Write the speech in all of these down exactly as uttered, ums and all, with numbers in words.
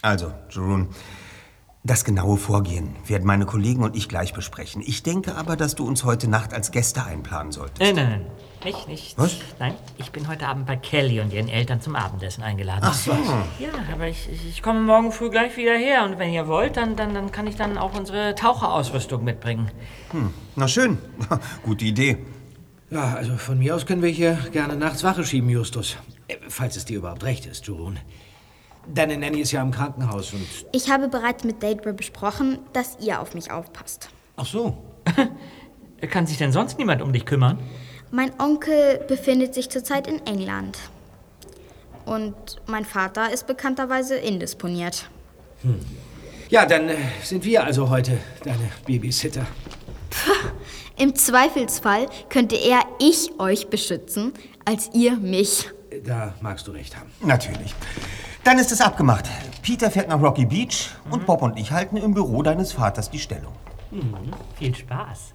Also, Jeroen, das genaue Vorgehen werden meine Kollegen und ich gleich besprechen. Ich denke aber, dass du uns heute Nacht als Gäste einplanen solltest. Nein, nein, nein. Nicht, nicht. Was? Nein, ich bin heute Abend bei Kelly und ihren Eltern zum Abendessen eingeladen. Ach so. Ja, aber ich, ich komme morgen früh gleich wieder her. Und wenn ihr wollt, dann, dann, dann kann ich dann auch unsere Taucherausrüstung mitbringen. Hm, na schön. Gute Idee. Ja, also von mir aus können wir hier gerne nachts Wache schieben, Justus. Äh, falls es dir überhaupt recht ist, Jeroen. Deine Nanny ist ja im Krankenhaus und... Ich habe bereits mit Deidre besprochen, dass ihr auf mich aufpasst. Ach so. Kann sich denn sonst niemand um dich kümmern? Mein Onkel befindet sich zurzeit in England. Und mein Vater ist bekannterweise indisponiert. Hm. Ja, dann äh, sind wir also heute deine Babysitter. Puh, im Zweifelsfall könnte eher ich euch beschützen, als ihr mich. Da magst du recht haben. Natürlich. Dann ist es abgemacht. Peter fährt nach Rocky Beach mhm. und Bob und ich halten im Büro deines Vaters die Stellung. Mhm. Viel Spaß.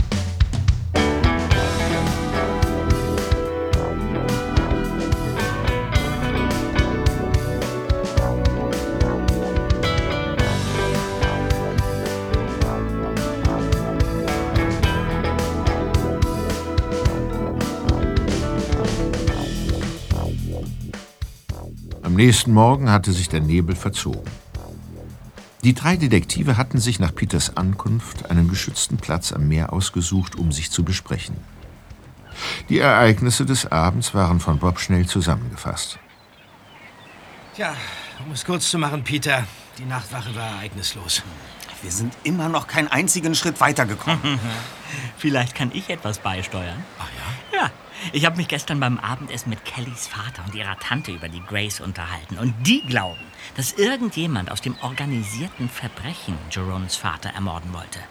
Am nächsten Morgen hatte sich der Nebel verzogen. Die drei Detektive hatten sich nach Peters Ankunft einen geschützten Platz am Meer ausgesucht, um sich zu besprechen. Die Ereignisse des Abends waren von Bob schnell zusammengefasst. Tja, um es kurz zu machen, Peter, die Nachtwache war ereignislos. Wir sind immer noch keinen einzigen Schritt weitergekommen. Vielleicht kann ich etwas beisteuern. Ach ja? Ja. Ich habe mich gestern beim Abendessen mit Kellys Vater und ihrer Tante über die Grace unterhalten. Und die glauben, dass irgendjemand aus dem organisierten Verbrechen Jeroens Vater ermorden wollte.